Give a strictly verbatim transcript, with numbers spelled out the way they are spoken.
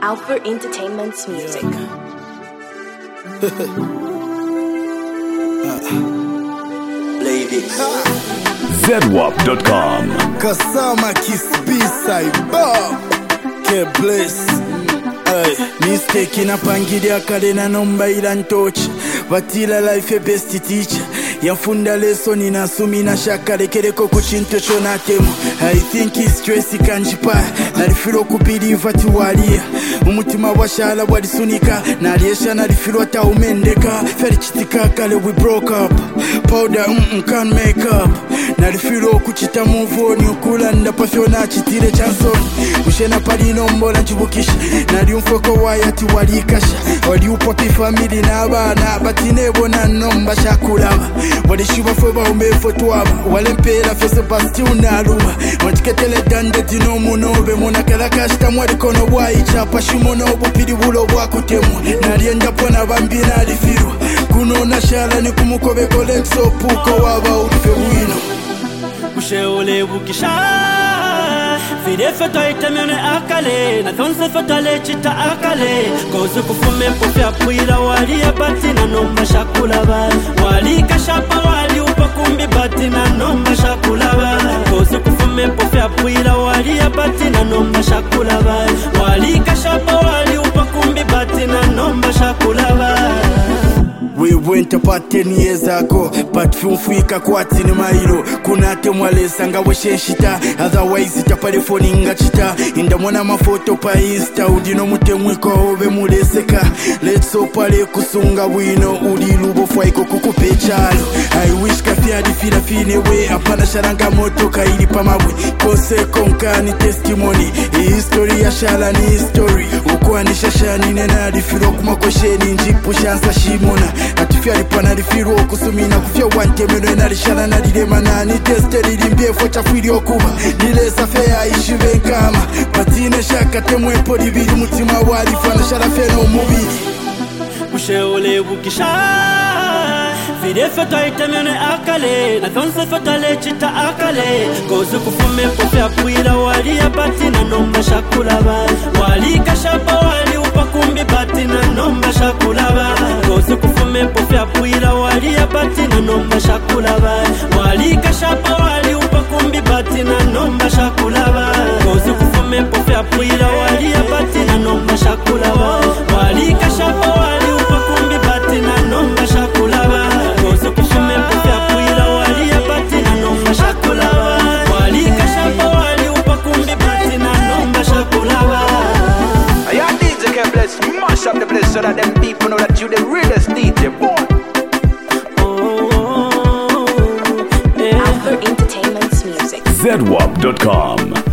Alpha Entertainment's music. Ladies. zedwap dot com. Kasama Kiss B-side Bob K-Bliss. Ay, mistake inapangidi akale na nomba ila ntochi Vatila life best teacher Yafunda lesson inasumi na shaka lekereko kuchinto chonatemu I think it's stress kanjipa Narifiro kubelieve ati walia Umutima washala walisunika Naliesha narifiro ata umendeka Feri chitika kale we broke up Powder mm-mm can't make up Narifiro kuchita move on Yukula ndapafyo na chitire chanson Ushena pali nombola nchibukisha Nari umfoko wayati walikasha Wali upapi family na abana Batinebo na nomba shakulaba Wali shiba fweba umefo tuwaba Wale mpela fese basti unaluma Wantiketele dande dino munobe Muna kalakashita mwari kono wayi Chapa shimono bupiri bulo wakutemu Nari endapona bambi narifiro Kuno na shala ni kumukobe kolekso Puko waba ulife wino Usheole bukisha Vide feto itemene akale Na thonse feto lechita akale Kozu kufume pofi apuila wali ya bati na nomba shakulaba Wali kashapa wali upakumbi bati na nomba shakulaba Kozu kufume pofi apuila wali ya bati na nomba shakulaba Wali kashapa wali upakumbi bati na nomba shakulaba We went apart ten years ago But fumfuika kwa tini mailo Kuna temwale sanga weshenshita Otherwise itapale phone inga chita Inda mwana mafoto pa insta Udino mutemwiko ove muleseka Let's opale kusunga wino Udi lubo fwaiko kukupe chalo I wish kafia di fila fine we Apana sharanga moto kaili pamabwe Kose konka ni testimony History ya shala ni history Ukwa ni shashani nena di filo kumakosheni Njipu shansa shimona Atifia lipana lifiro kusumina Kufia wante meno inalishana na dilema Nani teste lilimbie focha fili okuba Nile safea ishi venkama Patine shaka temwepo libili Mutima walifana sharafena umubili Usheole bukisha Vide feto itemene akale Na thonse feto lechita akale Kozu kufume pofi apuila wali ya bati na nomba shakulaba Wali kashapa wali upakumbi bati na nomba shakulaba Kozu kufume pofi apuila wali ya bati na nomba shakulaba Wali kashapa wali upakumbi bati na nomba shakulaba Kozu kufume pofi apuila wali ya bati na nomba shakulaba Wali kashapa wali upakumbi bati na nomba shakulaba Kozu kufume pofi apuila wali ya bati na nomba shakulaba Wali kashapa wali upakumbi bati na nomba shakulaba I am D J K-Bliss, mash up the place so that them people know that you the realest D J boy. Alpha Entertainment's music. zedwap dot com.